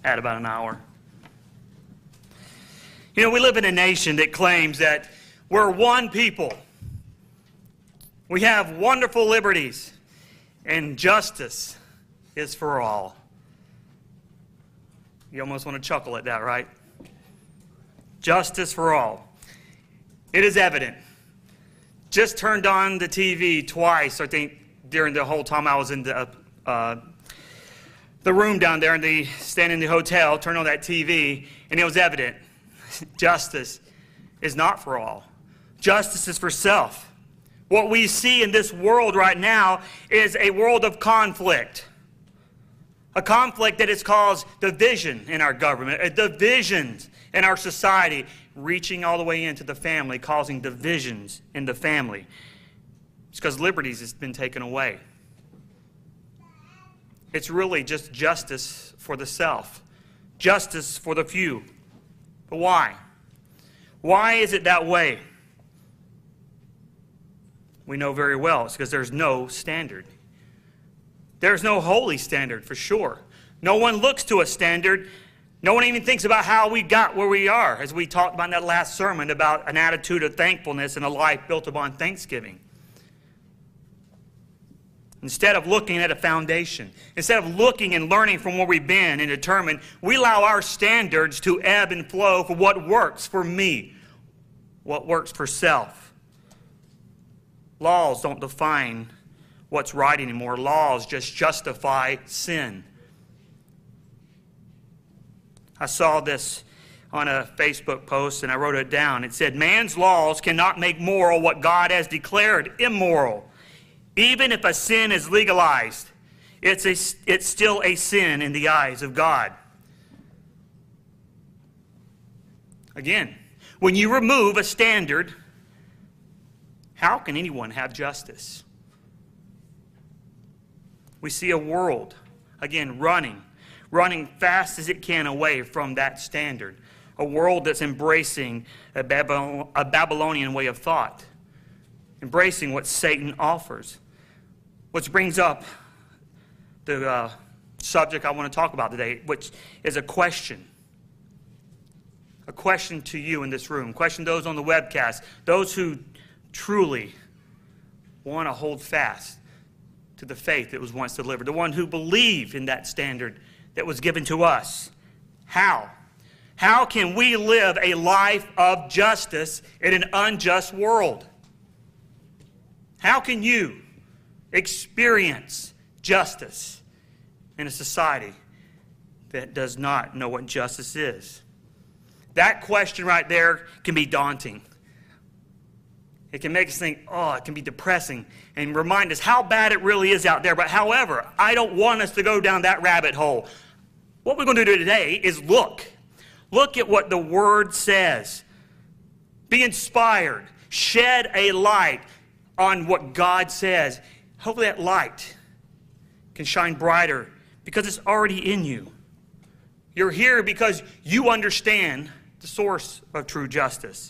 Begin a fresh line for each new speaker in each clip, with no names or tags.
at about an hour. You know, we live in a nation that claims that we're one people. We have wonderful liberties, and justice is for all. You almost want to chuckle at that, right? Justice for all. It is evident. Just turned on the TV twice, I think, during the whole time I was in the room down there, staying in the hotel, turned on that TV, and it was evident. Justice is not for all. Justice is for self. What we see in this world right now is a world of conflict. A conflict that has caused division in our government, a division in our society, reaching all the way into the family, causing divisions in the family. It's because liberties has been taken away. It's really just justice for the self, justice for the few. But why? Why is it that way? We know very well it's because there's no standard. There's no holy standard for sure. No one looks to a standard. No one even thinks about how we got where we are, as we talked about in that last sermon about an attitude of thankfulness and a life built upon thanksgiving. Instead of looking at a foundation, instead of looking and learning from where we've been and determine, we allow our standards to ebb and flow for what works for me, what works for self. Laws don't define what's right anymore. Laws just justify sin. I saw this on a Facebook post and I wrote it down. It said, man's laws cannot make moral what God has declared immoral. Even if a sin is legalized, it's still a sin in the eyes of God. Again, when you remove a standard, how can anyone have justice? We see a world, again, running fast as it can away from that standard. A world that's embracing a Babylonian way of thought, embracing what Satan offers. Which brings up the subject I want to talk about today, which is a question. A question to you in this room. Question those on the webcast. Those who truly want to hold fast to the faith that was once delivered. The one who believe in that standard that was given to us. How? How can we live a life of justice in an unjust world? How can you experience justice in a society that does not know what justice is? That question right there can be daunting. It can make us think, it can be depressing and remind us how bad it really is out there. But however, I don't want us to go down that rabbit hole. What we're going to do today is look. Look at what the Word says. Be inspired. Shed a light on what God says. Hopefully that light can shine brighter because it's already in you. You're here because you understand the source of true justice.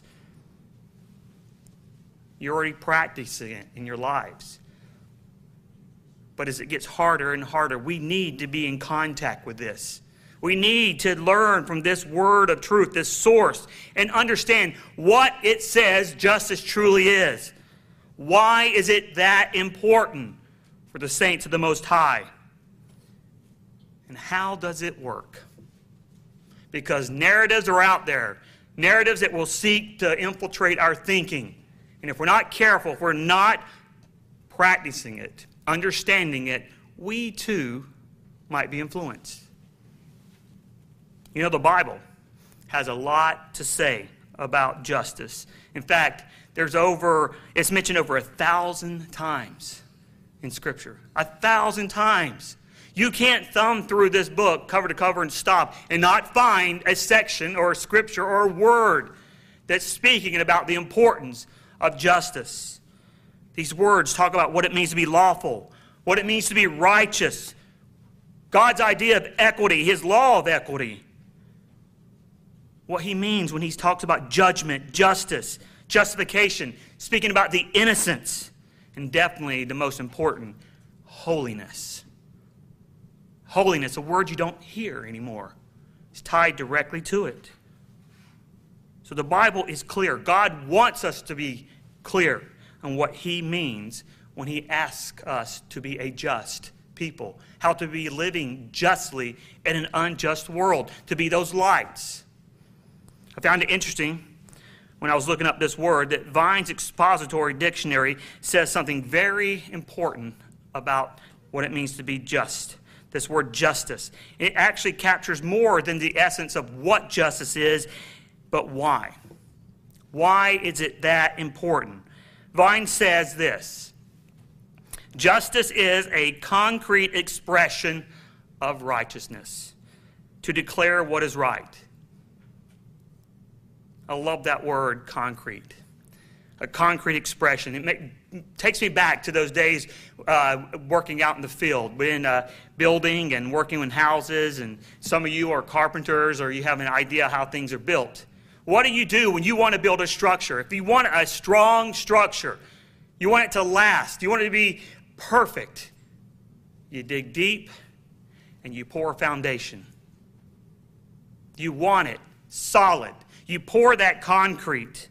You're already practicing it in your lives. But as it gets harder and harder, we need to be in contact with this. We need to learn from this word of truth, this source, and understand what it says justice truly is. Why is it that important for the saints of the Most High? And how does it work? Because narratives are out there. Narratives that will seek to infiltrate our thinking. And if we're not careful, if we're not practicing it, understanding it, we too might be influenced. You know, the Bible has a lot to say about justice. In fact, it's mentioned over 1,000 times in Scripture. 1,000 times. You can't thumb through this book cover to cover and stop and not find a section or a scripture or a word that's speaking about the importance of justice. These words talk about what it means to be lawful, what it means to be righteous, God's idea of equity, His law of equity, what He means when He talks about judgment, justice, justification, speaking about the innocence, and definitely the most important, holiness. Holiness, a word you don't hear anymore. is tied directly to it. So the Bible is clear. God wants us to be clear on what he means when he asks us to be a just people, how to be living justly in an unjust world, to be those lights. I found it interesting when I was looking up this word that Vine's Expository Dictionary says something very important about what it means to be just. This word justice. It actually captures more than the essence of what justice is, but why. Why is it that important? Vine says this: justice is a concrete expression of righteousness, to declare what is right. I love that word, concrete. A concrete expression. It takes me back to those days working out in the field, in building and working in houses, and some of you are carpenters or you have an idea how things are built. What do you do when you want to build a structure? If you want a strong structure, you want it to last, you want it to be perfect, you dig deep and you pour a foundation. You want it solid. You pour that concrete.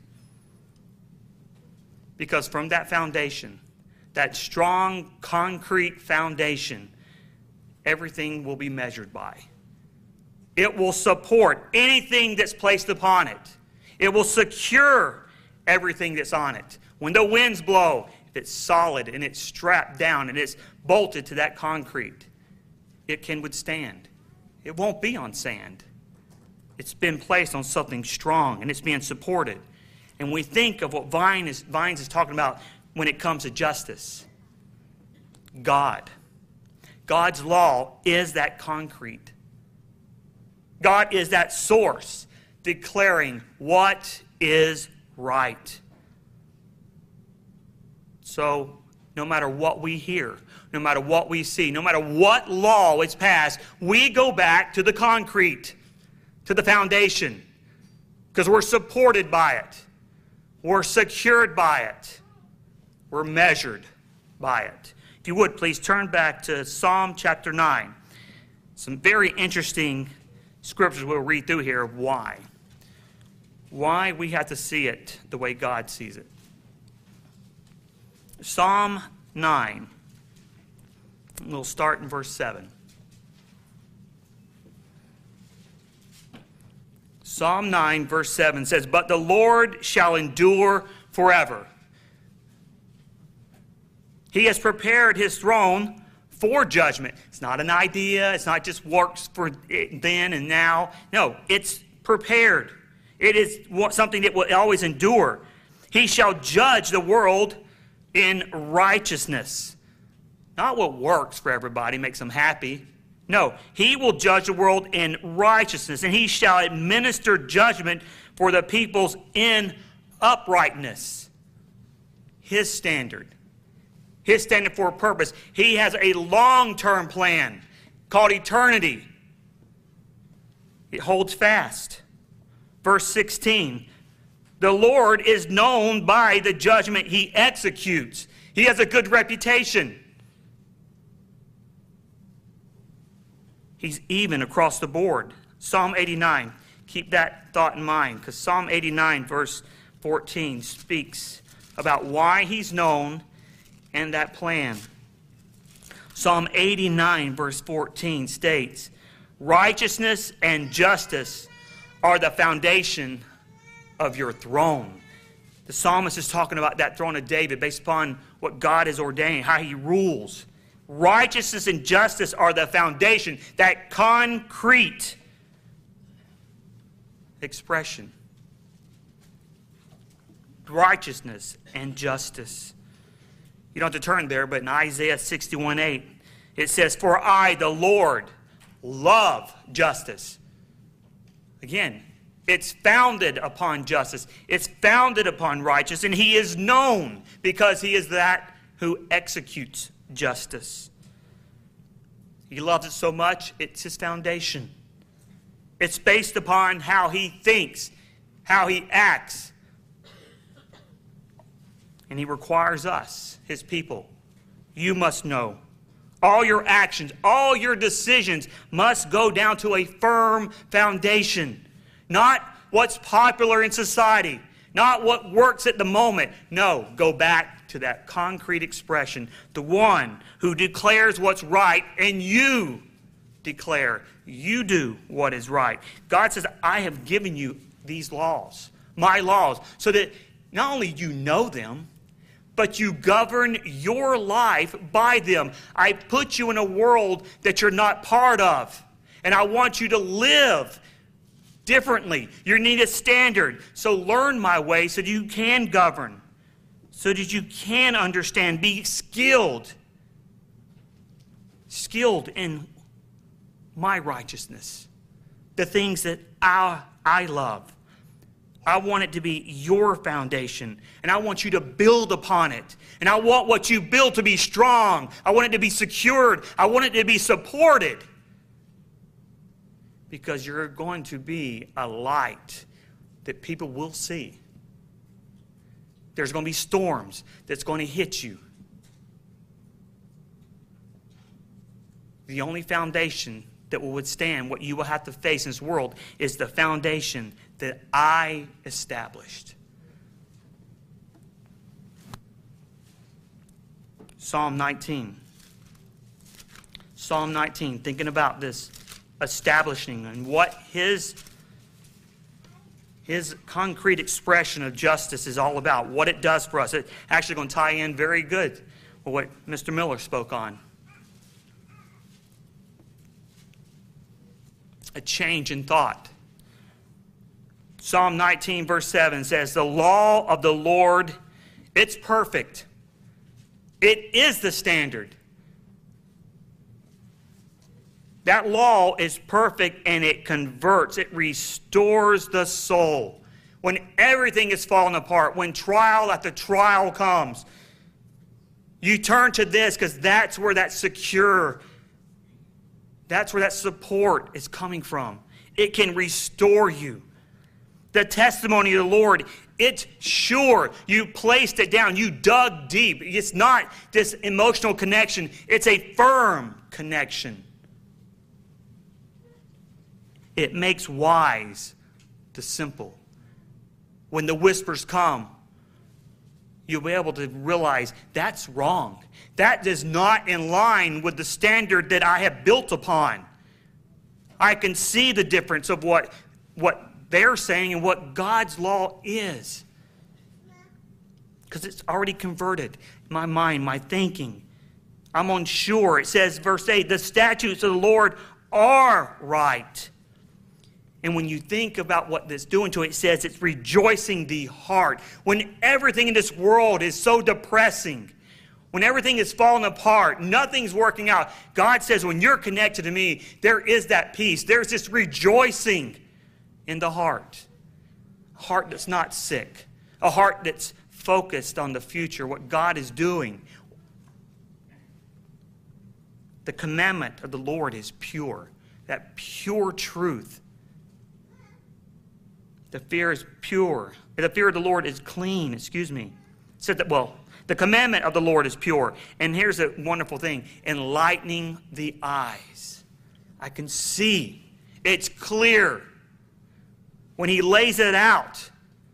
Because from that foundation, that strong concrete foundation, everything will be measured by. It will support anything that's placed upon it. It will secure everything that's on it. When the winds blow, if it's solid and it's strapped down and it's bolted to that concrete, it can withstand. It won't be on sand. It's been placed on something strong and it's being supported. And we think of what Vines is talking about when it comes to justice. God. God's law is that concrete. God is that source declaring what is right. So, no matter what we hear, no matter what we see, no matter what law is passed, we go back to the concrete, to the foundation, because we're supported by it. We're secured by it. We're measured by it. If you would, please turn back to Psalm chapter 9. Some very interesting scriptures we'll read through here of why. Why we have to see it the way God sees it. Psalm 9. We'll start in verse 7. Psalm 9, verse 7 says, "But the Lord shall endure forever. He has prepared his throne for judgment." It's not an idea. It's not just works for then and now. No, it's prepared. It is something that will always endure. "He shall judge the world in righteousness." Not what works for everybody, makes them happy. No, he will judge the world in righteousness, and he shall administer judgment for the peoples in uprightness. His standard for a purpose. He has a long-term plan called eternity. It holds fast. Verse 16, "The Lord is known by the judgment he executes." He has a good reputation. He's even across the board. Psalm 89. Keep that thought in mind, because Psalm 89, verse 14, speaks about why he's known and that plan. Psalm 89, verse 14 states, "Righteousness and justice are the foundation of your throne." The psalmist is talking about that throne of David based upon what God has ordained, how he rules. Righteousness and justice are the foundation, that concrete expression. Righteousness and justice. You don't have to turn there, but in Isaiah 61:8, it says, "For I, the Lord, love justice." Again, it's founded upon justice. It's founded upon righteousness, and he is known because he is that who executes justice. He loves it so much, it's his foundation. It's based upon how he thinks, how he acts. And he requires us, his people, you must know, All your actions, all your decisions must go down to a firm foundation. Not what's popular in society, not what works at the moment. No, go back to that concrete expression, the one who declares what's right, and you declare, you do what is right. God says, I have given you these laws, my laws, so that not only you know them, but you govern your life by them. I put you in a world that you're not part of, and I want you to live differently. You need a standard. So learn my way so that you can govern, so that you can understand, be skilled in my righteousness, the things that I love. I want it to be your foundation, and I want you to build upon it. And I want what you build to be strong. I want it to be secured. I want it to be supported. Because you're going to be a light that people will see. There's going to be storms that's going to hit you. The only foundation that will withstand what you will have to face in this world is the foundation that I established. Psalm 19. Psalm 19, thinking about this establishing and what his concrete expression of justice is all about, what it does for us. It's actually going to tie in very good with what Mr. Miller spoke on. A change in thought. Psalm 19 verse 7 says, the law of the Lord, it's perfect. It is the standard. That law is perfect, and it converts. It restores the soul. When everything is falling apart, when trial after trial comes, you turn to this because that's where that support is coming from. It can restore you. The testimony of the Lord, it's sure. You placed it down. You dug deep. It's not this emotional connection. It's a firm connection. It makes wise the simple. When the whispers come, you'll be able to realize that's wrong. That is not in line with the standard that I have built upon. I can see the difference of what they're saying and what God's law is. Because it's already converted my mind, my thinking. I'm unsure. It says, verse 8, the statutes of the Lord are right. And when you think about what that's doing to it, it says it's rejoicing the heart. When everything in this world is so depressing, when everything is falling apart, nothing's working out, God says when you're connected to me, there is that peace. There's this rejoicing in the heart. A heart that's not sick. A heart that's focused on the future, what God is doing. The commandment of the Lord is pure. That pure truth. The fear is pure. The fear of the Lord is clean. Said that, the commandment of the Lord is pure. And here's a wonderful thing. Enlightening the eyes. I can see. It's clear. When he lays it out,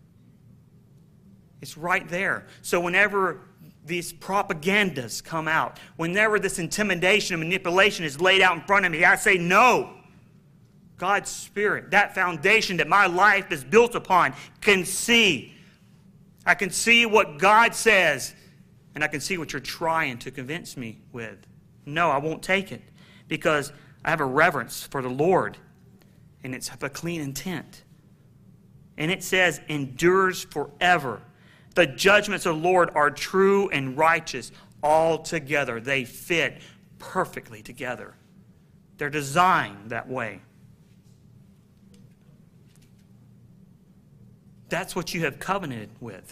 it's right there. So whenever these propagandas come out, whenever this intimidation and manipulation is laid out in front of me, I say no. God's Spirit, that foundation that my life is built upon, can see. I can see what God says, and I can see what you're trying to convince me with. No, I won't take it, because I have a reverence for the Lord, and it's of a clean intent. And it says, endures forever. The judgments of the Lord are true and righteous altogether. They fit perfectly together. They're designed that way. That's what you have covenanted with.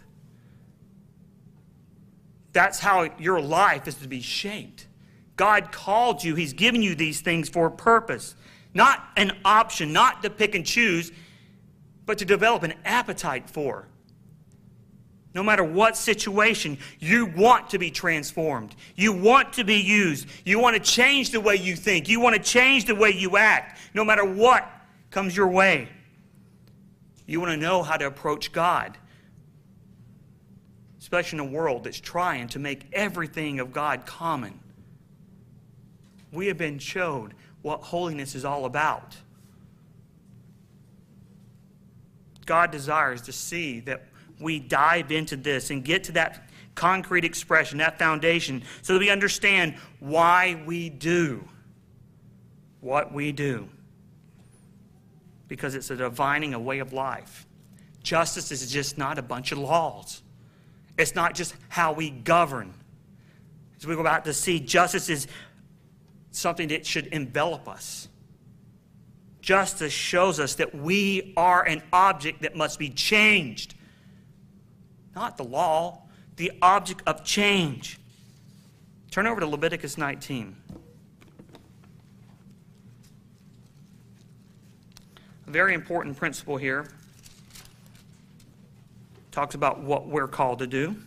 That's how your life is to be shaped. God called you. He's given you these things for a purpose. Not an option, not to pick and choose, but to develop an appetite for. No matter what situation, you want to be transformed. You want to be used. You want to change the way you think. You want to change the way you act, no matter what comes your way. You want to know how to approach God, especially in a world that's trying to make everything of God common. We have been showed what holiness is all about. God desires to see that we dive into this and get to that concrete expression, that foundation, so that we understand why we do what we do. Because it's a divining a way of life. Justice is just not a bunch of laws. It's not just how we govern. As we're about to see, justice is something that should envelop us. Justice shows us that we are an object that must be changed. Not the law, the object of change. Turn over to Leviticus 19. A very important principle here. Talks about what we're called to do.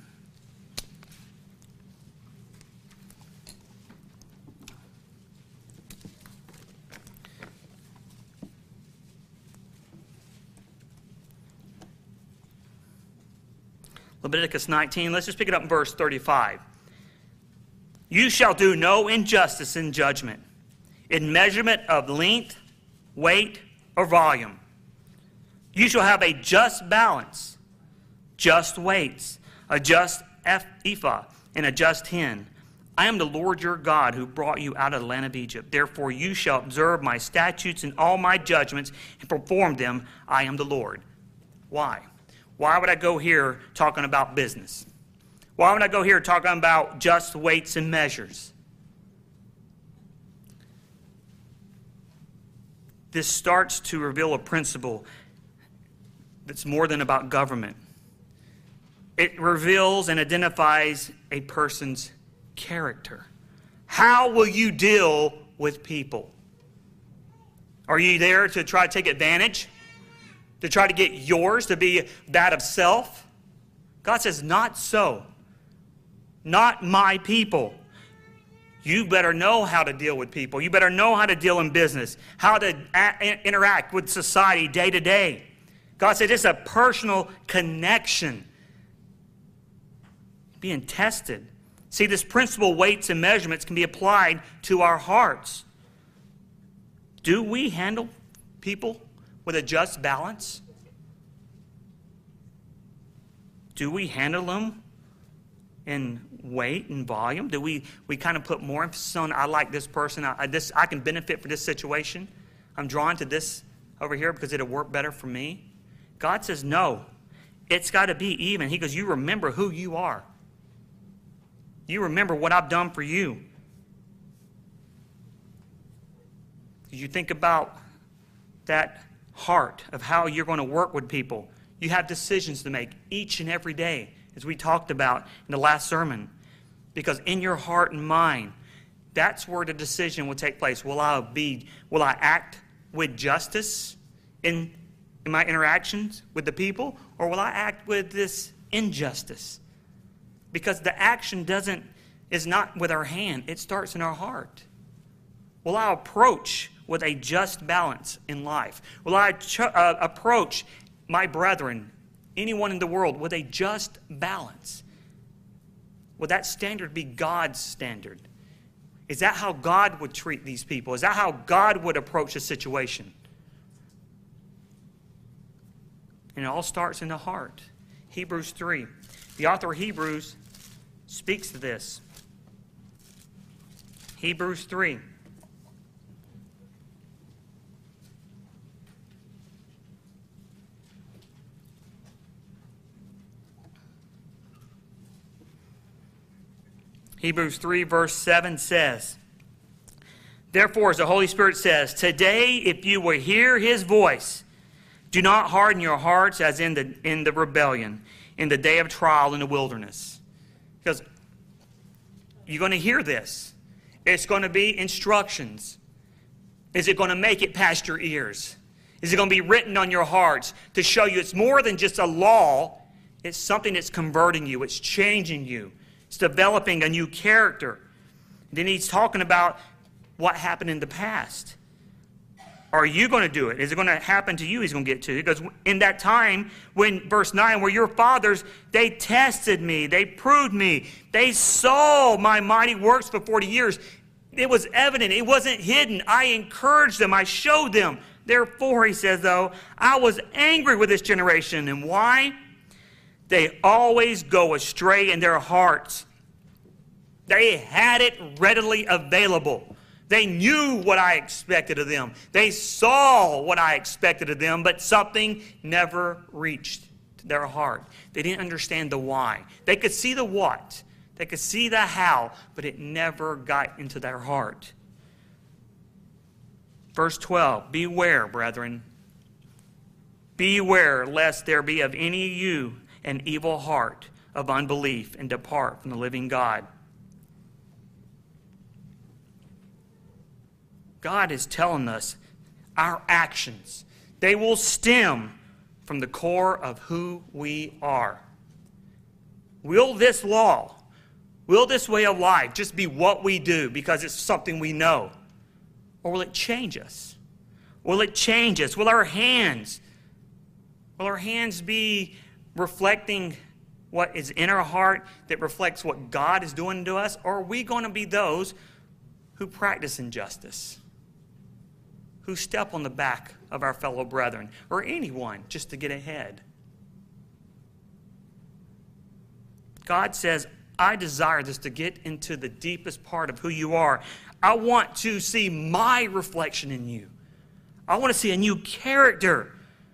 Leviticus 19, let's just pick it up in verse 35. You shall do no injustice in judgment, in measurement of length, weight, or volume. You shall have a just balance, just weights, a just ephah, and a just hin. I am the Lord your God who brought you out of the land of Egypt. Therefore you shall observe my statutes and all my judgments and perform them. I am the Lord. Why? Why would I go here talking about business? Why would I go here talking about just weights and measures? This starts to reveal a principle that's more than about government. It reveals and identifies a person's character. How will you deal with people? Are you there to try to take advantage? To try to get yours to be that of self? God says, not so. Not my people. You better know how to deal with people. You better know how to deal in business, how to interact with society day to day. God said it's a personal connection. Being tested. See, this principle, weights and measurements, can be applied to our hearts. Do we handle people with a just balance? Do we handle them in weight and volume? Do we kind of put more emphasis on, I like this person, I can benefit for this situation. I'm drawn to this over here because it'll work better for me. God says, no, it's got to be even. He goes, you remember who you are. You remember what I've done for you. You think about that heart of how you're going to work with people. You have decisions to make each and every day, as we talked about in the last sermon. Because in your heart and mind, that's where the decision will take place. Will I act with justice in my interactions with the people, or will I act with this injustice? Because the action is not with our hand, it starts in our heart. Will I approach with a just balance in life? Will I approach my brethren, anyone in the world, with a just balance? Will that standard be God's standard? Is that how God would treat these people? Is that how God would approach a situation? And it all starts in the heart. Hebrews 3. The author of Hebrews speaks to this. Hebrews 3. Hebrews 3 verse 7 says, therefore, as the Holy Spirit says, today if you will hear his voice, do not harden your hearts as in the rebellion, in the day of trial in the wilderness. Because you're going to hear this. It's going to be instructions. Is it going to make it past your ears? Is it going to be written on your hearts to show you it's more than just a law? It's something that's converting you. It's changing you. It's developing a new character. Then he's talking about what happened in the past. Are you going to do it? Is it going to happen to you? He's going to get to. Because in that time, when, verse 9, where your fathers, they tested me, they proved me, they saw my mighty works for 40 years. It was evident. It wasn't hidden. I encouraged them. I showed them. Therefore, he says, though, I was angry with this generation. And why? They always go astray in their hearts. They had it readily available. They knew what I expected of them. They saw what I expected of them, but something never reached their heart. They didn't understand the why. They could see the what. They could see the how, but it never got into their heart. Verse 12, beware, brethren. Beware lest there be of any of you an evil heart of unbelief and depart from the living God. God is telling us our actions, they will stem from the core of who we are. Will this law, will this way of life just be what we do because it's something we know? Or will it change us? Will it change us? Will our hands be reflecting what is in our heart that reflects what God is doing to us? Or are we going to be those who practice injustice? Who step on the back of our fellow brethren, or anyone, just to get ahead? God says, I desire this to get into the deepest part of who you are. I want to see my reflection in you. I want to see a new character.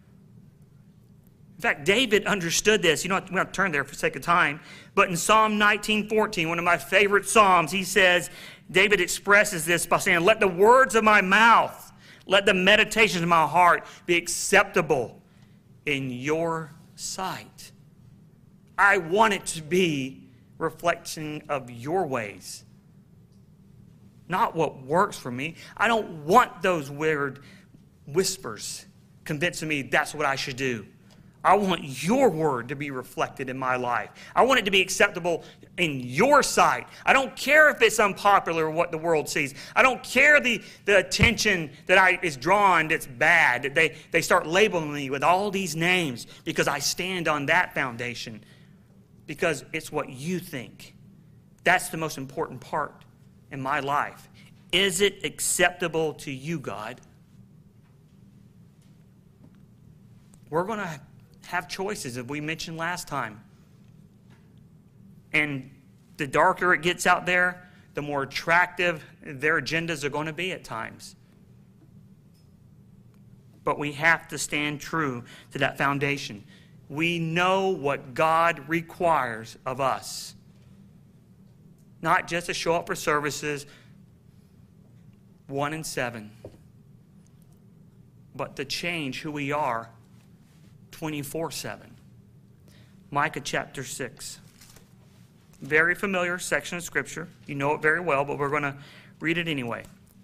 In fact, David understood this. We don't have to turn there for the sake of time. But in Psalm 19:14, one of my favorite Psalms, he says, David expresses this by saying, let the words of my mouth, let the meditations of my heart be acceptable in your sight. I want it to be reflection of your ways, not what works for me. I don't want those weird whispers convincing me that's what I should do. I want your word to be reflected in my life. I want it to be acceptable in your sight. I don't care if it's unpopular what the world sees. I don't care the attention that is drawn that's bad. That they start labeling me with all these names because I stand on that foundation. Because it's what you think. That's the most important part in my life. Is it acceptable to you, God? We're going to have choices, as we mentioned last time. And the darker it gets out there, the more attractive their agendas are going to be at times. But we have to stand true to that foundation. We know what God requires of us. Not just to show up for services 1 and 7, but to change who we are 24/7. Micah chapter 6. Very familiar section of Scripture. You know it very well, but we're going to read it anyway.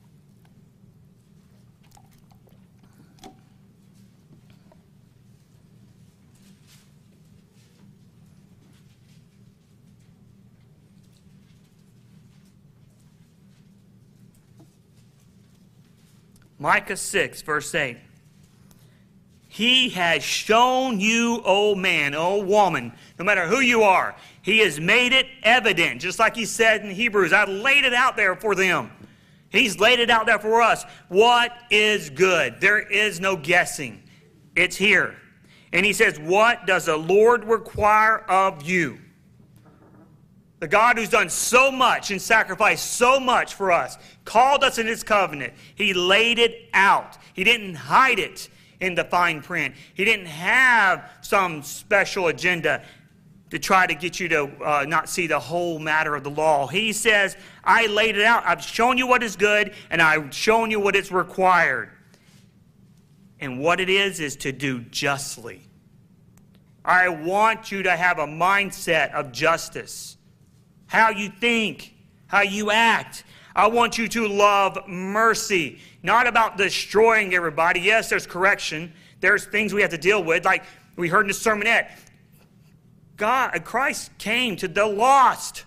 Micah 6, verse 8. He has shown you, O man, O woman, no matter who you are, he has made it evident, just like he said in Hebrews. I laid it out there for them. He's laid it out there for us. What is good? There is no guessing. It's here. And he says, what does the Lord require of you? The God who's done so much and sacrificed so much for us, called us in his covenant. He laid it out. He didn't hide it in the fine print. He didn't have some special agenda to try to get you to not see the whole matter of the law. He says, I laid it out. I've shown you what is good, and I've shown you what is required. And what it is to do justly. I want you to have a mindset of justice. How you think, how you act. I want you to love mercy. Not about destroying everybody. Yes, there's correction. There's things we have to deal with. Like we heard in the sermonette. Christ came to the lost.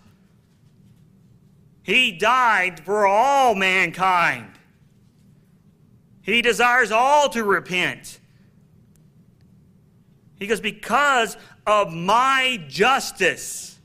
He died for all mankind. He desires all to repent. He goes, because of my justice,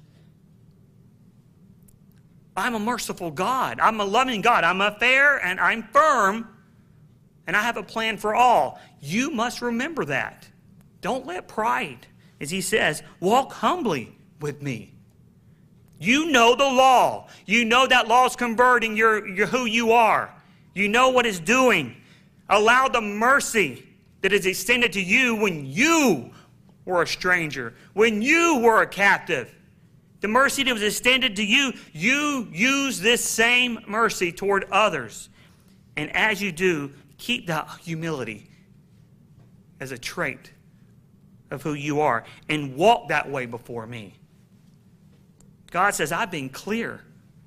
I'm a merciful God. I'm a loving God. I'm a fair and I'm firm, and I have a plan for all. You must remember that. Don't let pride, as he says, walk humbly with me. You know the law. You know that law is converting your who you are. You know what it's doing. Allow the mercy that is extended to you when you were a stranger, when you were a captive. The mercy that was extended to you, you use this same mercy toward others. And as you do, keep that humility as a trait of who you are and walk that way before me. God says, I've been clear.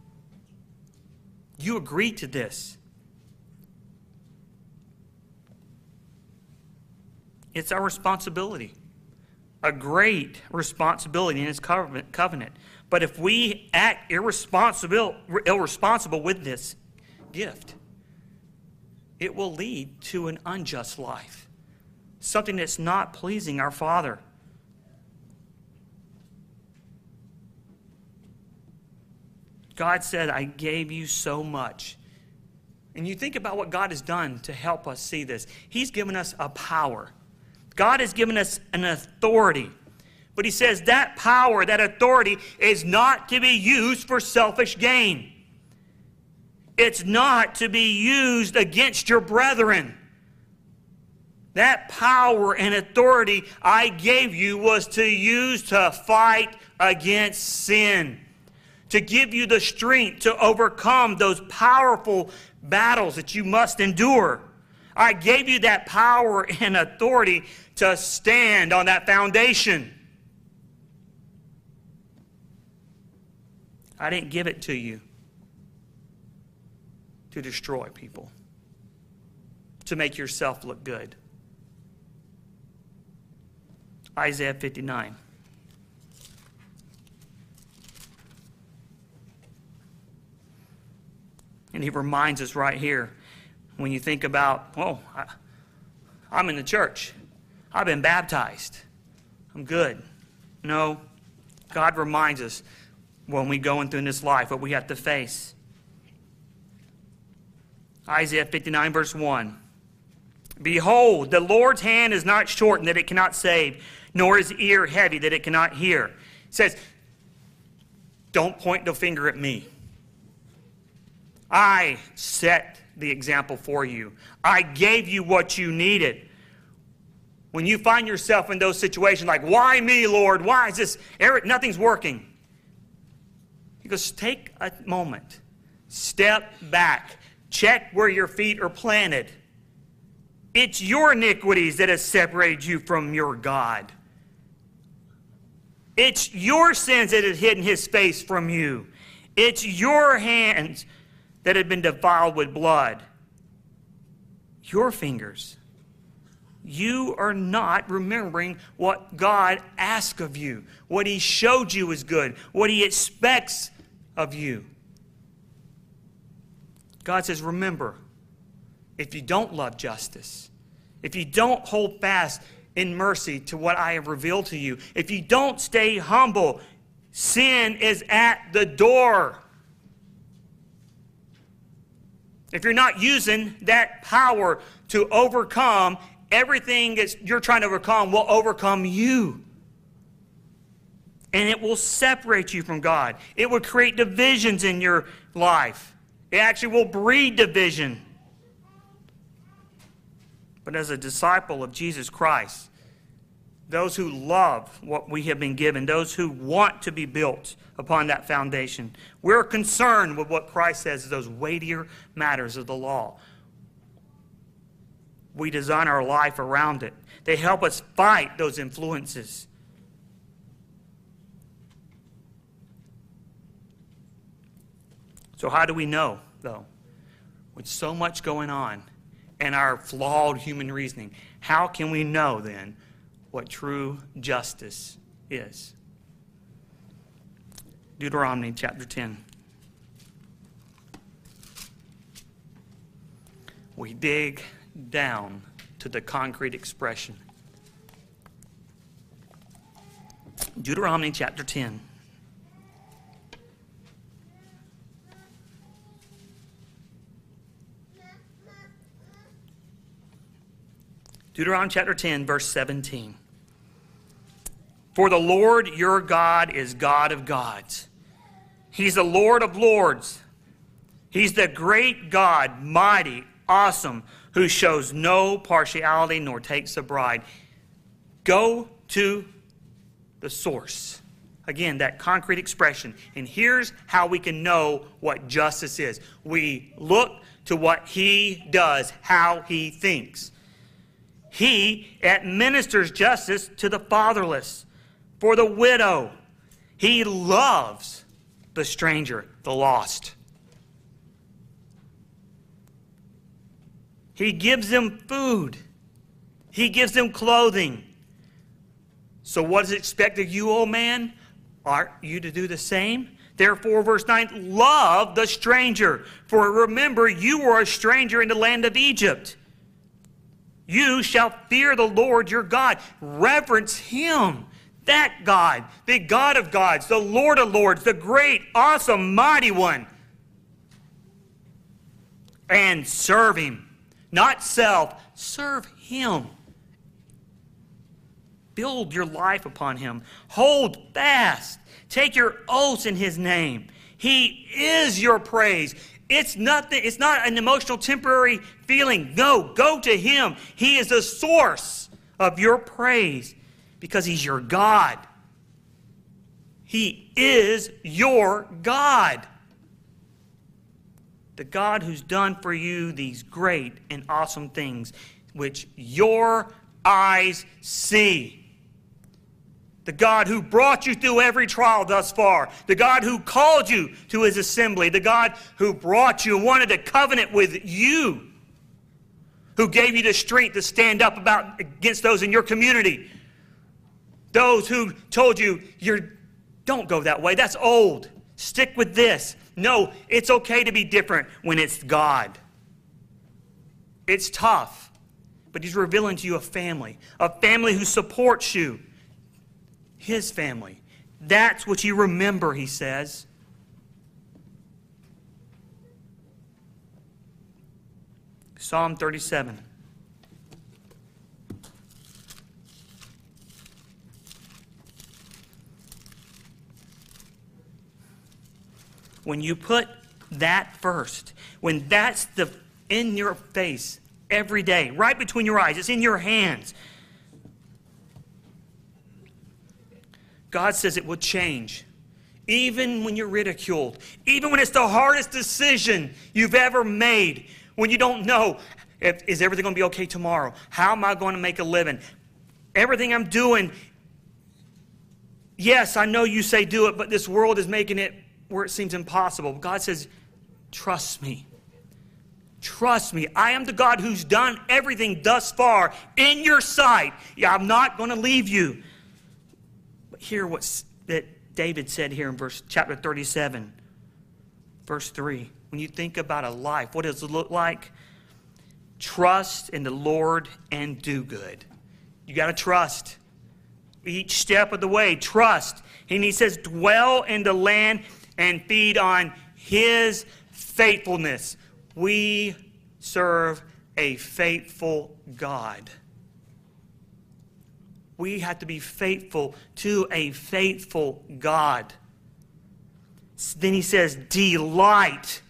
You agreed to this. It's our responsibility. A great responsibility in his covenant. But if we act irresponsible with this gift, it will lead to an unjust life. Something that's not pleasing our Father. God said, I gave you so much. And you think about what God has done to help us see this. He's given us a power. God has given us an authority. But he says that power, that authority, is not to be used for selfish gain. It's not to be used against your brethren. That power and authority I gave you was to use to fight against sin. To give you the strength to overcome those powerful battles that you must endure. I gave you that power and authority to stand on that foundation. I didn't give it to you to destroy people, to make yourself look good. Isaiah 59. And he reminds us right here, when you think about, I'm in the church. I've been baptized. I'm good. No, God reminds us when we go into this life what we have to face. Isaiah 59 verse 1. Behold, the Lord's hand is not shortened that it cannot save, nor his ear heavy that it cannot hear. It says, don't point the finger at me. I set the example for you. I gave you what you needed. When you find yourself in those situations like, why me, Lord? Why is this? Nothing's working. He goes, take a moment. Step back. Check where your feet are planted. It's your iniquities that have separated you from your God. It's your sins that have hidden his face from you. It's your hands that have been defiled with blood. Your fingers. You are not remembering what God asked of you, what he showed you is good, what he expects of you. God says, remember, if you don't love justice, if you don't hold fast in mercy to what I have revealed to you, if you don't stay humble, sin is at the door. If you're not using that power to overcome, everything that you're trying to overcome will overcome you. And it will separate you from God. It will create divisions in your life. It actually will breed division. But as a disciple of Jesus Christ, those who love what we have been given, those who want to be built upon that foundation, we're concerned with what Christ says is those weightier matters of the law. We design our life around it. They help us fight those influences. So how do we know, though? With so much going on and our flawed human reasoning, how can we know then what true justice is? Deuteronomy chapter 10. We dig down to the concrete expression. Deuteronomy chapter 10. Deuteronomy chapter 10, verse 17. For the Lord your God is God of gods. He's the Lord of lords. He's the great God, mighty, awesome, who shows no partiality nor takes a bribe. Go to the source. Again, that concrete expression. And here's how we can know what justice is. We look to what he does, how he thinks. He administers justice to the fatherless, for the widow. He loves the stranger, the lost. He gives them food. He gives them clothing. So what is expected of you, O man? Are you to do the same? Therefore, verse 9, love the stranger. For remember, you were a stranger in the land of Egypt. You shall fear the Lord your God. Reverence him, that God, the God of gods, the Lord of lords, the great, awesome, mighty one. And serve him. Not self, serve him. Build your life upon him. Hold fast. Take your oaths in his name. He is your praise. It's not an emotional, temporary feeling. No, go to him. He is the source of your praise because he's your God. He is your God. The God who's done for you these great and awesome things which your eyes see. The God who brought you through every trial thus far. The God who called you to his assembly. The God who brought you and wanted to covenant with you. Who gave you the strength to stand up against those in your community. Those who told you, don't go that way. That's old. Stick with this. No, it's okay to be different when it's God. It's tough. But he's revealing to you a family who supports you. His family. That's what you remember, he says. Psalm 37. When you put that first, when that's in your face every day, right between your eyes, it's in your hands, God says it will change. Even when you're ridiculed. Even when it's the hardest decision you've ever made. When you don't know, is everything going to be okay tomorrow? How am I going to make a living? Everything I'm doing, yes, I know you say do it, but this world is making it where it seems impossible. God says, trust me. Trust me. I am the God who's done everything thus far in your sight. Yeah, I'm not going to leave you. Hear what that David said here in chapter 37, verse 3. When you think about a life, what does it look like? Trust in the Lord and do good. You got to trust. Each step of the way, trust. And he says, dwell in the land and feed on his faithfulness. We serve a faithful God. We have to be faithful to a faithful God. Then he says, delight.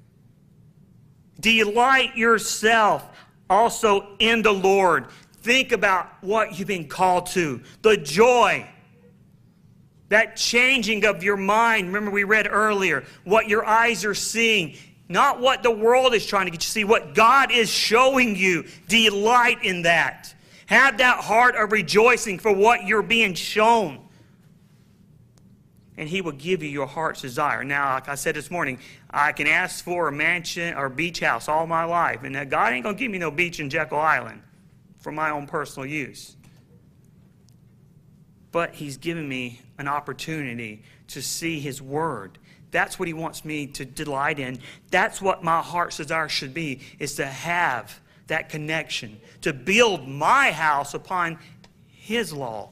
Delight yourself also in the Lord. Think about what you've been called to. The joy. That changing of your mind. Remember we read earlier. What your eyes are seeing. Not what the world is trying to get you to see. What God is showing you. Delight in that. Have that heart of rejoicing for what you're being shown. And he will give you your heart's desire. Now, like I said this morning, I can ask for a mansion or beach house all my life. And God ain't going to give me no beach in Jekyll Island for my own personal use. but He's given me an opportunity to see His Word. That's what He wants me to delight in. That's what my heart's desire should be, is to have that connection, to build my house upon His law.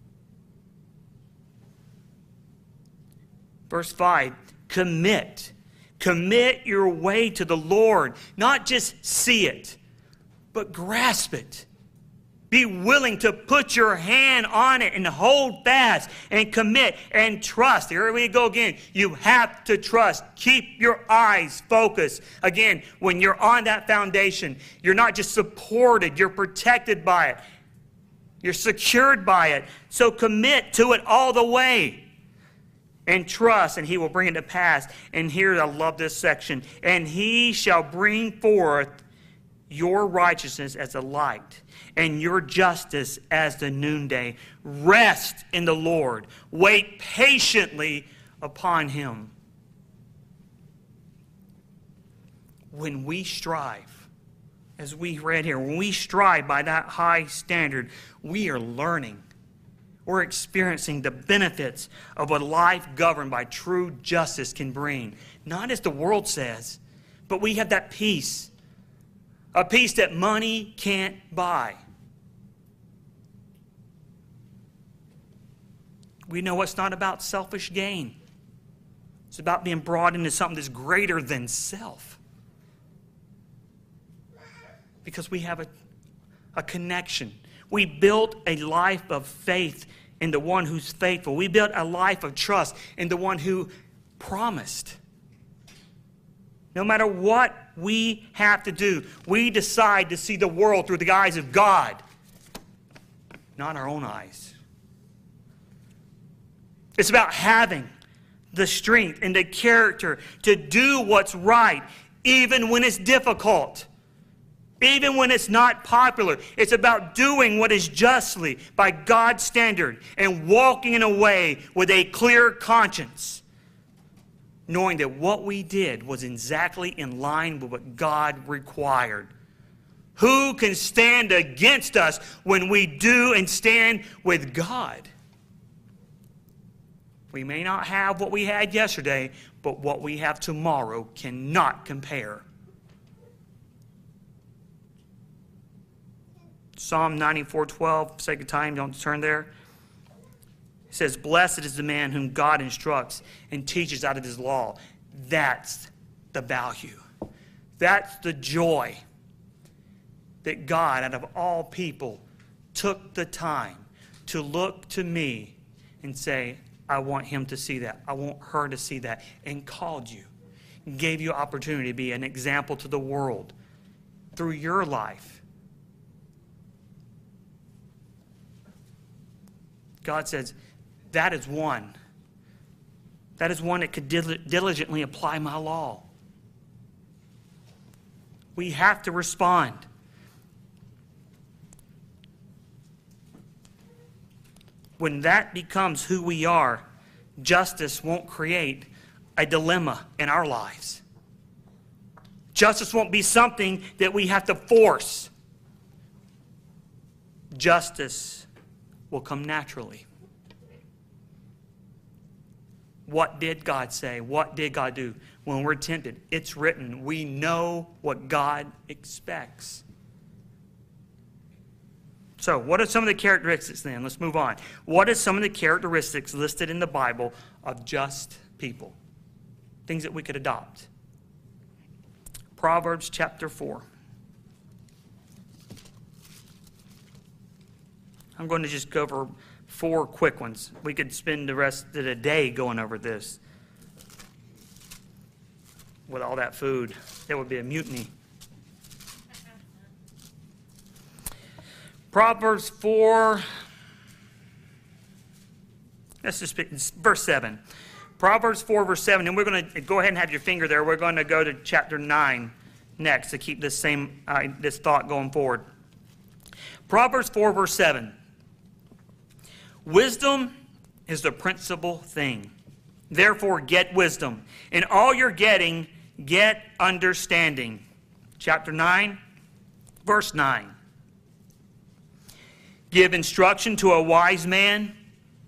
Verse 5, commit. Commit your way to the Lord. Not just see it, but grasp it. Be willing to put your hand on it and hold fast and commit and trust. Here we go again. You have to trust. Keep your eyes focused. Again, when you're on that foundation, you're not just supported, you're protected by it. You're secured by it. So commit to it all the way. And trust, and He will bring it to pass. And here, I love this section. And He shall bring forth your righteousness as the light, and your justice as the noonday. Rest in the Lord. Wait patiently upon Him. When we strive, as we read here, when we strive by that high standard, we are learning. We're experiencing the benefits of a life governed by true justice can bring. Not as the world says, but we have that peace. A peace that money can't buy. We know it's not about selfish gain. It's about being brought into something that's greater than self. Because we have a connection. We built a life of faith in the one who's faithful. We built a life of trust in the one who promised. No matter what we have to do, we decide to see the world through the eyes of God, not our own eyes. It's about having the strength and the character to do what's right, even when it's difficult. Even when it's not popular. It's about doing what is justly by God's standard and walking in a way with a clear conscience, knowing that what we did was exactly in line with what God required. Who can stand against us when we do and stand with God? We may not have what we had yesterday, but what we have tomorrow cannot compare. Psalm 94:12, for sake of time, don't turn there. It says, blessed is the man whom God instructs and teaches out of His law. That's the value. That's the joy that God, out of all people, took the time to look to me and say, I want him to see that. I want her to see that. And called you. Gave you opportunity to be an example to the world through your life. God says, that is one. That is one that could diligently apply my law. We have to respond. When that becomes who we are, justice won't create a dilemma in our lives. Justice won't be something that we have to force. Justice will come naturally. What did God say? What did God do? When we're tempted, it's written. We know what God expects. So, what are some of the characteristics then? Let's move on. What are some of the characteristics listed in the Bible of just people? Things that we could adopt. Proverbs chapter 4. I'm going to just go over 4 quick ones. We could spend the rest of the day going over this. With all that food, there would be a mutiny. Proverbs 4, let's just pick verse 7. Proverbs 4, verse 7, and we're going to go ahead and have your finger there. We're going to go to chapter 9 next to keep this same this thought going forward. Proverbs 4, verse 7. Wisdom is the principal thing. Therefore, get wisdom. In all you're getting, get understanding. Chapter 9, verse 9. Give instruction to a wise man,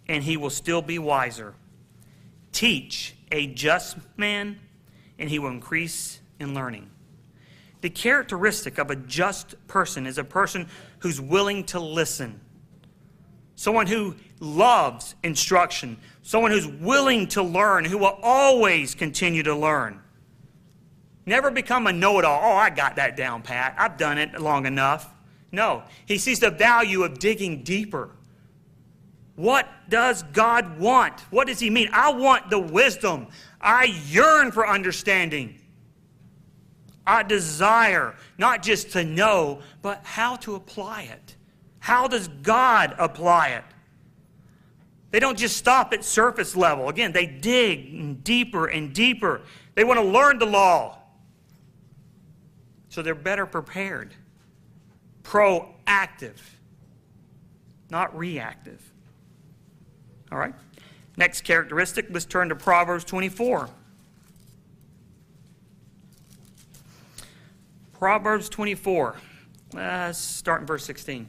and he will still be wiser. Teach a just man, and he will increase in learning. The characteristic of a just person is a person who's willing to listen. Someone who loves instruction. Someone who's willing to learn, who will always continue to learn. Never become a know-it-all. Oh, I got that down, Pat. I've done it long enough. No, he sees the value of digging deeper. What does God want? What does he mean? I want the wisdom. I yearn for understanding. I desire not just to know, but how to apply it. How does God apply it? They don't just stop at surface level. Again, they dig deeper and deeper. They want to learn the law. So they're better prepared. Proactive, not reactive. All right. Next characteristic, let's turn to Proverbs 24. Proverbs 24. Let's start in verse 16.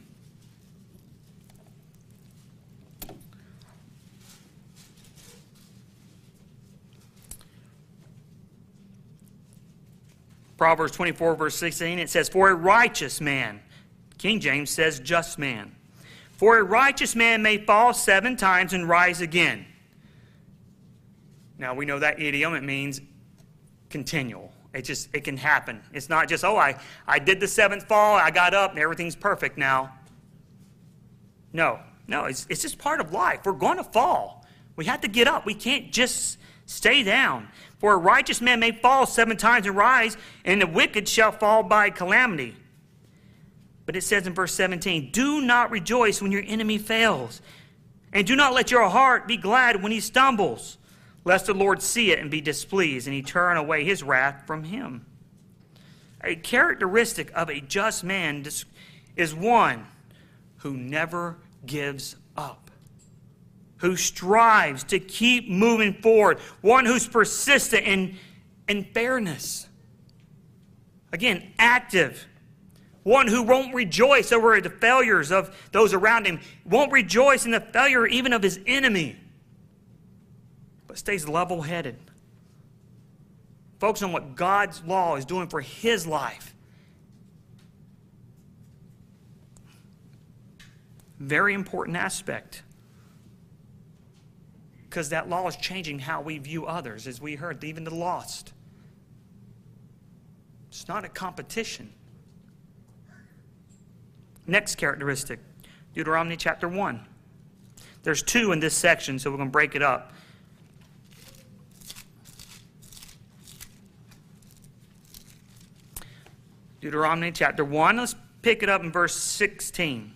Proverbs 24, verse 16, it says, "For a righteous man," King James says just man, "for a righteous man may fall 7 times and rise again." Now, we know that idiom, it means continual. It can happen. It's not just, oh, I did the 7th fall, I got up, and everything's perfect now. No, it's just part of life. We're going to fall. We have to get up. We can't just stay down. "For a righteous man may fall 7 times and rise, and the wicked shall fall by calamity." But it says in verse 17, "Do not rejoice when your enemy fails, and do not let your heart be glad when he stumbles, lest the Lord see it and be displeased, and he turn away his wrath from him." A characteristic of a just man is one who never gives up, who strives to keep moving forward, one who's persistent in fairness. Again, active. One who won't rejoice over the failures of those around him, won't rejoice in the failure even of his enemy, but stays level-headed. Focus on what God's law is doing for his life. Very important aspect. Because that law is changing how we view others, as we heard, even the lost. It's not a competition. Next characteristic, Deuteronomy chapter 1. There's 2 in this section, so we're going to break it up. Deuteronomy chapter 1, let's pick it up in verse 16.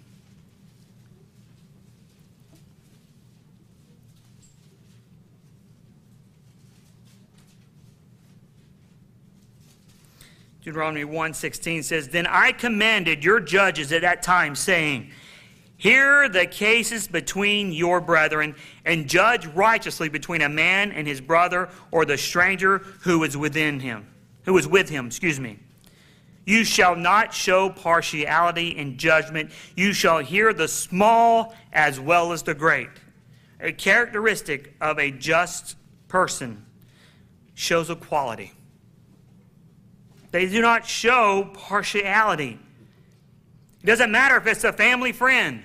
Deuteronomy 1:16 says, "Then I commanded your judges at that time, saying, Hear the cases between your brethren, and judge righteously between a man and his brother, or the stranger who is with him. You shall not show partiality in judgment. You shall hear the small as well as the great." A characteristic of a just person shows equality. They do not show partiality. It doesn't matter if it's a family friend.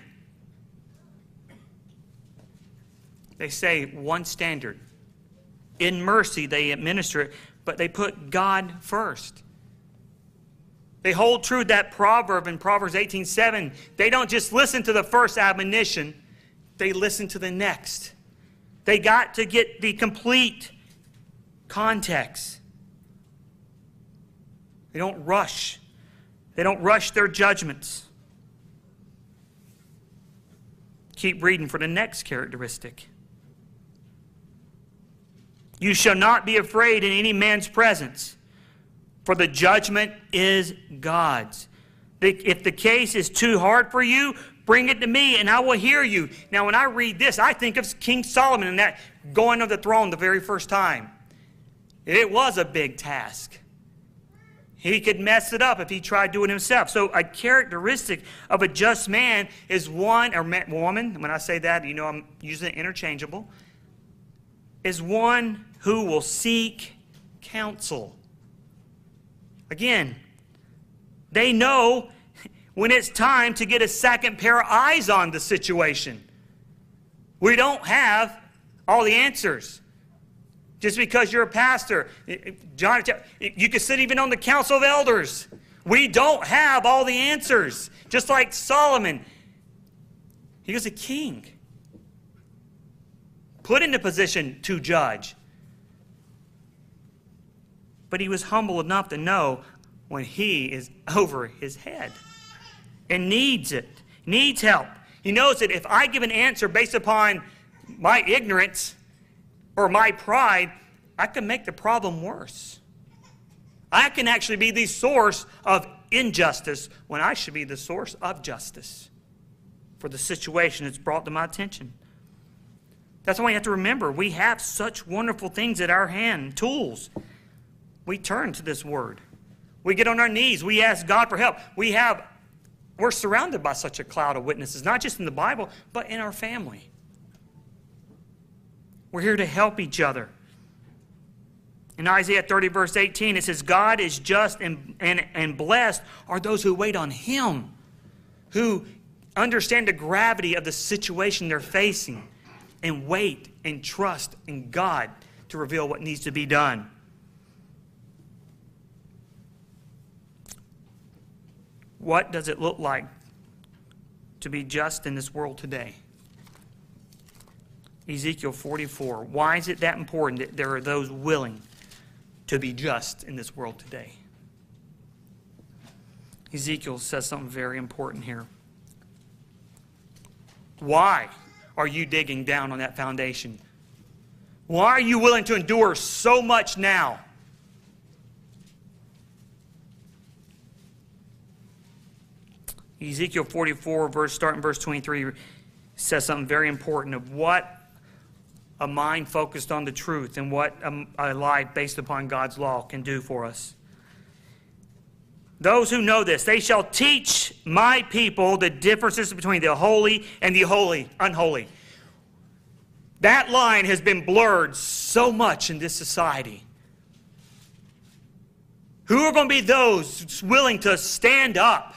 They say one standard. In mercy, they administer it, but they put God first. They hold true to that proverb in Proverbs 18:7. They don't just listen to the first admonition, they listen to the next. They got to get the complete context. They don't rush. They don't rush their judgments. Keep reading for the next characteristic. "You shall not be afraid in any man's presence, for the judgment is God's. If the case is too hard for you, bring it to me, and I will hear you." Now, when I read this, I think of King Solomon and that going to the throne the very first time. It was a big task. He could mess it up if he tried doing it himself. So a characteristic of a just man is one, or woman, when I say that, you know I'm using it interchangeable, is one who will seek counsel. Again, they know when it's time to get a second pair of eyes on the situation. We don't have all the answers. Just because you're a pastor, John, you can sit even on the council of elders. We don't have all the answers. Just like Solomon, he was a king, put in a position to judge. But he was humble enough to know when he is over his head and needs it, needs help. He knows that if I give an answer based upon my ignorance or my pride, I can make the problem worse. I can actually be the source of injustice when I should be the source of justice for the situation that's brought to my attention. That's why you have to remember, we have such wonderful things at our hand, tools. We turn to this word. We get on our knees. We ask God for help. We're surrounded by such a cloud of witnesses, not just in the Bible, but in our family. We're here to help each other. In Isaiah 30, verse 18, it says, God is just and blessed are those who wait on Him, who understand the gravity of the situation they're facing, and wait and trust in God to reveal what needs to be done. What does it look like to be just in this world today? Ezekiel 44. Why is it that important that there are those willing to be just in this world today? Ezekiel says something very important here. Why are you digging down on that foundation? Why are you willing to endure so much now? Ezekiel 44, starting verse 23, says something very important of what a mind focused on the truth and what a life based upon God's law can do for us. Those who know this, they shall teach my people the differences between the holy and the unholy. That line has been blurred so much in this society. Who are going to be those willing to stand up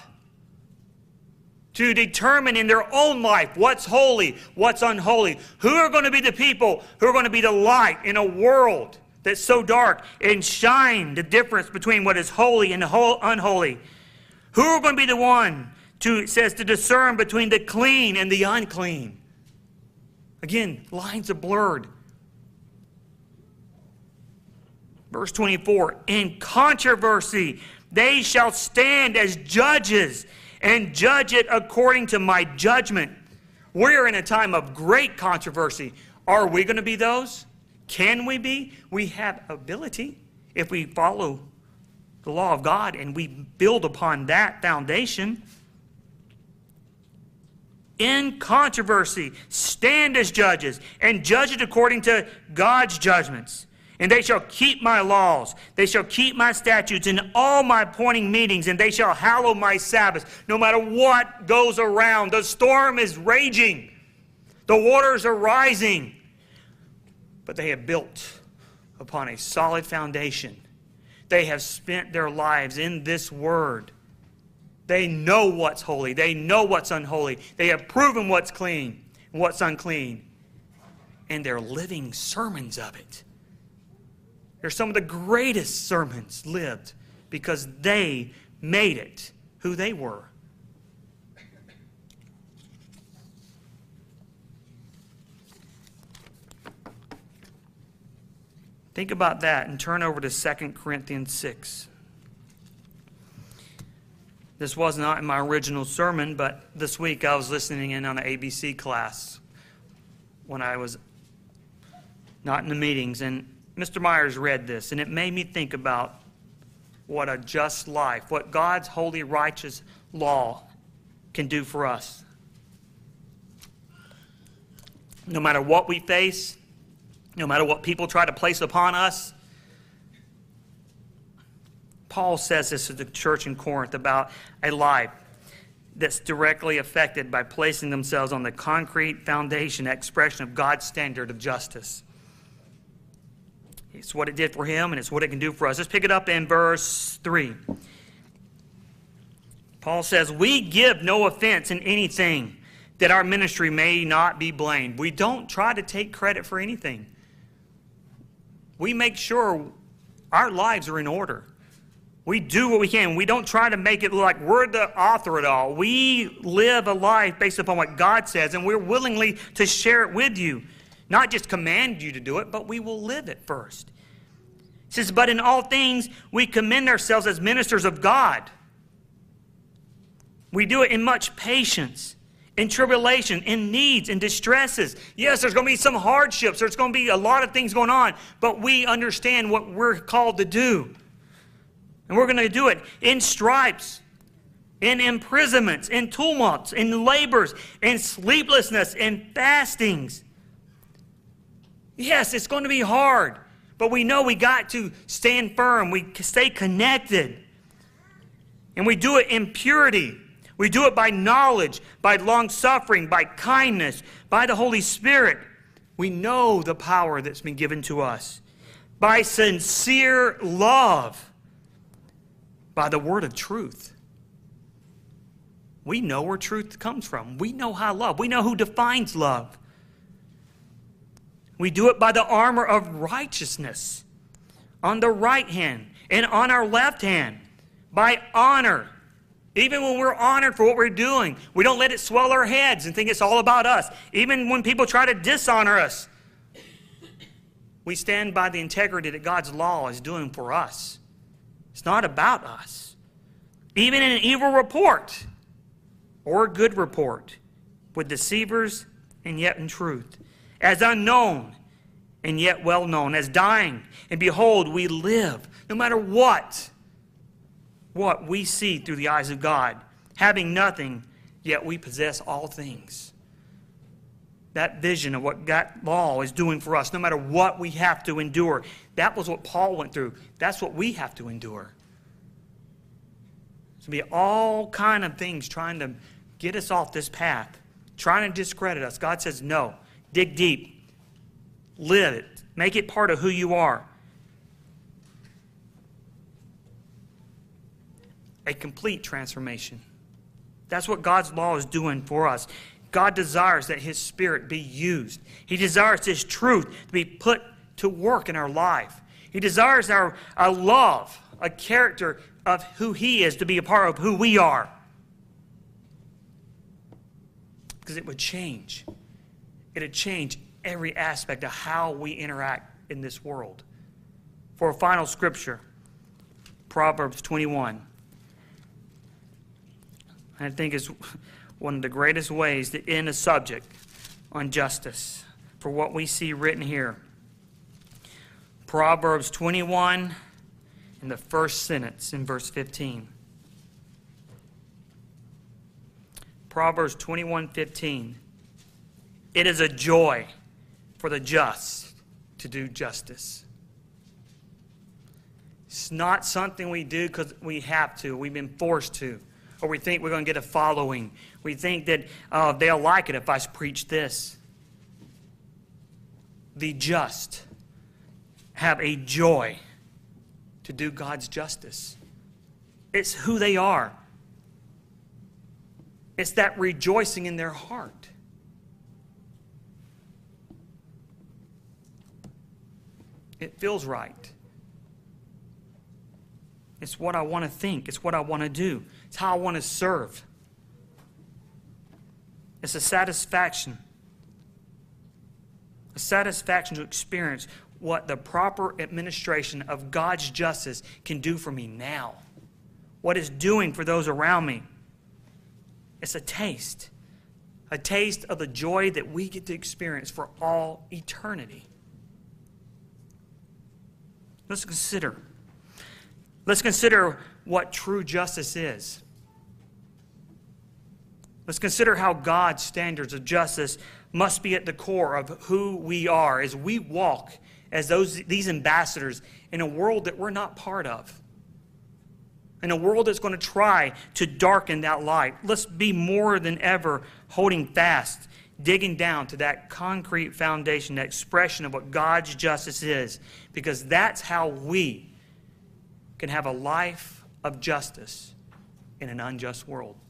to determine in their own life what's holy, what's unholy? Who are going to be the people who are going to be the light in a world that's so dark and shine the difference between what is holy and unholy? Who are going to be the one to discern between the clean and the unclean? Again, lines are blurred. Verse 24, in controversy they shall stand as judges and judge it according to my judgment. We're in a time of great controversy. Are we going to be those? Can we be? We have ability if we follow the law of God and we build upon that foundation. In controversy, stand as judges and judge it according to God's judgments. And they shall keep my laws. They shall keep my statutes in all my appointing meetings, and they shall hallow my Sabbaths. No matter what goes around, the storm is raging. The waters are rising. But they have built upon a solid foundation. They have spent their lives in this word. They know what's holy. They know what's unholy. They have proven what's clean and what's unclean. And they're living sermons of it. They're some of the greatest sermons lived because they made it who they were. Think about that and turn over to 2 Corinthians 6. This was not in my original sermon, but this week I was listening in on an ABC class when I was not in the meetings, and Mr. Myers read this, and it made me think about what a just life, what God's holy, righteous law can do for us. No matter what we face, no matter what people try to place upon us, Paul says this to the church in Corinth about a life that's directly affected by placing themselves on the concrete foundation, expression of God's standard of justice. It's what it did for him, and it's what it can do for us. Let's pick it up in verse 3. Paul says, we give no offense in anything, that our ministry may not be blamed. We don't try to take credit for anything. We make sure our lives are in order. We do what we can. We don't try to make it look like we're the author of it all. We live a life based upon what God says, and we're willingly to share it with you. Not just command you to do it, but we will live it first. It says, but in all things we commend ourselves as ministers of God. We do it in much patience, in tribulation, in needs, in distresses. Yes, there's going to be some hardships. There's going to be a lot of things going on, but we understand what we're called to do. And we're going to do it in stripes, in imprisonments, in tumults, in labors, in sleeplessness, in fastings. Yes, it's going to be hard, but we know we got to stand firm. We stay connected. And we do it in purity. We do it by knowledge, by long-suffering, by kindness, by the Holy Spirit. We know the power that's been given to us. By sincere love. By the word of truth. We know where truth comes from. We know how love. We know who defines love. We do it by the armor of righteousness on the right hand and on our left hand. By honor. Even when we're honored for what we're doing, we don't let it swell our heads and think it's all about us. Even when people try to dishonor us, we stand by the integrity that God's law is doing for us. It's not about us. Even in an evil report or a good report, with deceivers and yet in truth, as unknown and yet well known, as dying, and behold, we live, no matter what we see through the eyes of God, having nothing, yet we possess all things. That vision of what God law is doing for us, no matter what we have to endure. That was what Paul went through. That's what we have to endure. There's going to be all kind of things trying to get us off this path, trying to discredit us. God says, no. Dig deep. Live it. Make it part of who you are. A complete transformation. That's what God's law is doing for us. God desires that His Spirit be used. He desires His truth to be put to work in our life. He desires our love, a character of who He is to be a part of who we are. Because it would change. It would change every aspect of how we interact in this world. For a final scripture, Proverbs 21. I think is one of the greatest ways to end a subject on justice for what we see written here. Proverbs 21 in the first sentence in verse 15. Proverbs 21:15. It is a joy for the just to do justice. It's not something we do because we have to. We've been forced to. Or we think we're going to get a following. We think that they'll like it if I preach this. The just have a joy to do God's justice. It's who they are. It's that rejoicing in their heart. It feels right. It's what I want to think. It's what I want to do. It's how I want to serve. It's a satisfaction. A satisfaction to experience what the proper administration of God's justice can do for me now. What it's doing for those around me. It's a taste. A taste of the joy that we get to experience for all eternity. Let's consider. Let's consider what true justice is. Let's consider how God's standards of justice must be at the core of who we are as we walk as these ambassadors in a world that we're not part of. in a world that's going to try to darken that light. Let's be more than ever holding fast, digging down to that concrete foundation, that expression of what God's justice is, because that's how we can have a life of justice in an unjust world.